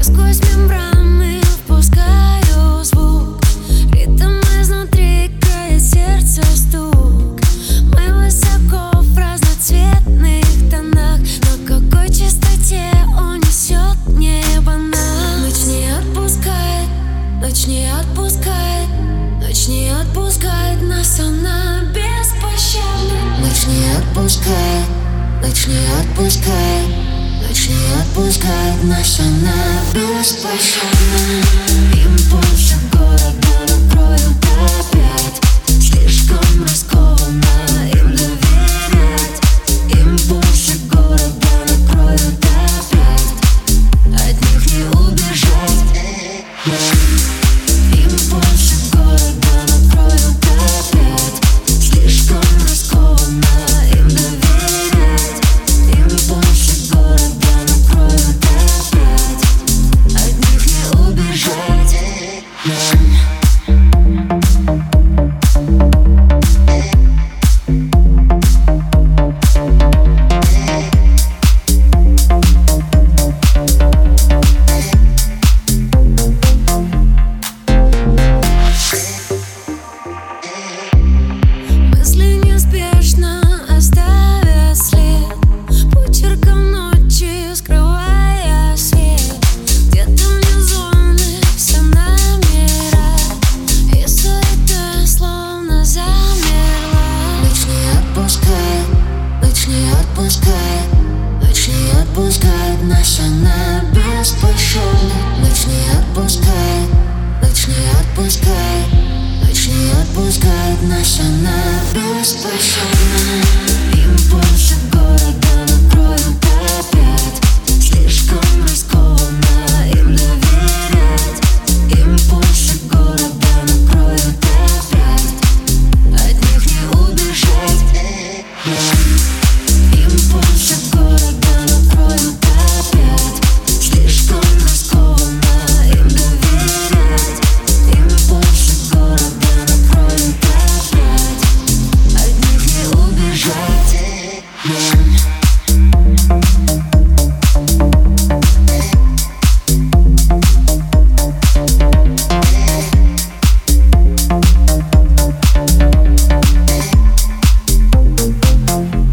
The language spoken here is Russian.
сквозь мембраны впускаю звук. Ритм изнутри крает сердце стук. Мы высоко в разноцветных тонах. На какой частоте унесет небо нас? Ночь не отпускает, ночь не отпускает, ночь не отпускает нас, она беспощадна. Ночь не отпускает, ночь не отпускает, ночь не отпускает нас, она беспощадна. Импульсы города накроют опять. Слишком рискованно им доверять. Импульсы города накроют опять. От них не убежать. Импульсы города накроют опять. Слишком рискованно им доверять. Импульсы города накроют опять. От них не убежать. Мысли неспешно оставят след почерком ночи, скрывая свет. Где-то внизу все номера, и суета словно замерла. Ночь не отпускает, ночь не отпускает, ночь не отпускает нас, она беспощадна. Ночь не отпускает, ночь не отпускает, ночь не отпускает нас, она беспощадна.